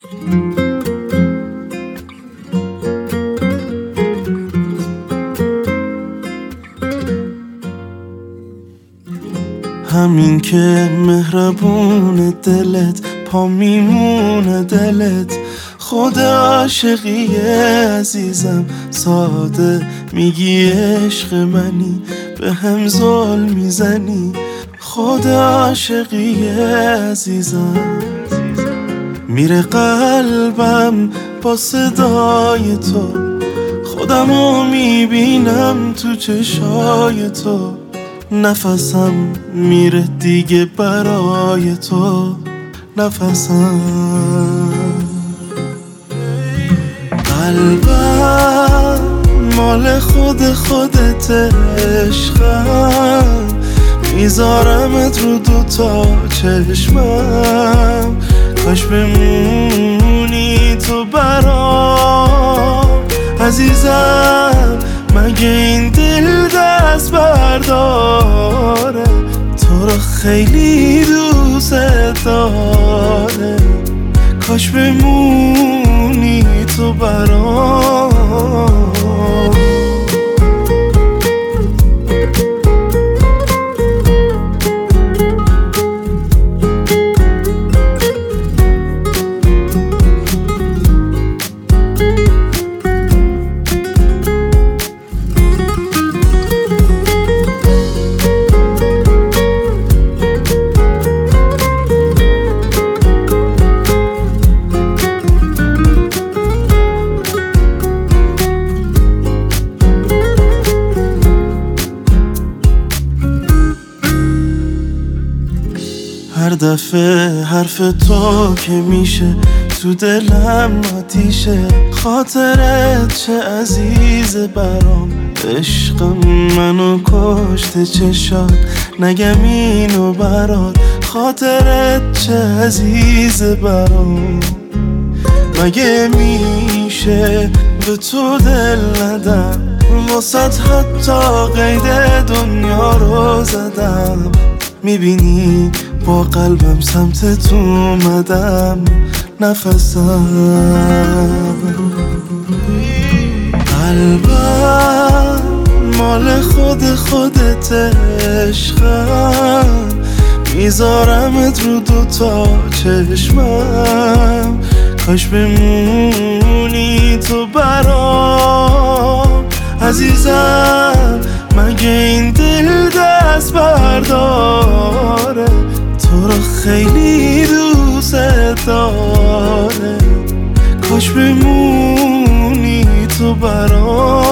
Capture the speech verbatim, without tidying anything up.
همین که مهربون دلت پا میمونه دلت، خود عاشقیه عزیزم، ساده میگی عشق منی، به هم ظلم میزنی، خود عاشقیه عزیزم. میره قلبم با صدای تو، خودمو میبینم تو چشای تو، نفسم میره دیگه برای تو، نفسم. قلبم مال خود خودت عشقم، میذارمت رو دوتا چشمم، کاش بمونی تو برام عزیزم. مگه این دل دست برداره، تو رو خیلی دوست داره، کاش بمونی تو برام. هر دفعه حرف تو که میشه تو دلم آتیشه، خاطرت چه عزیز برام، عشقم منو کشته چشات، نگم اینو برات، خاطرت چه عزیز برام. مگه میشه به تو دل ندم، واسط حتی قید دنیا رو زدم، میبینی با قلبم سمت تو اومدم، نفسم. قلبم مال خود خودت عشقم، میذارمت رو دوتا چشمم، کاش بمونی تو برام عزیزم. مگه این دل دست برداره، تو رو خیلی دوست داره، کاش بمونی تو برام.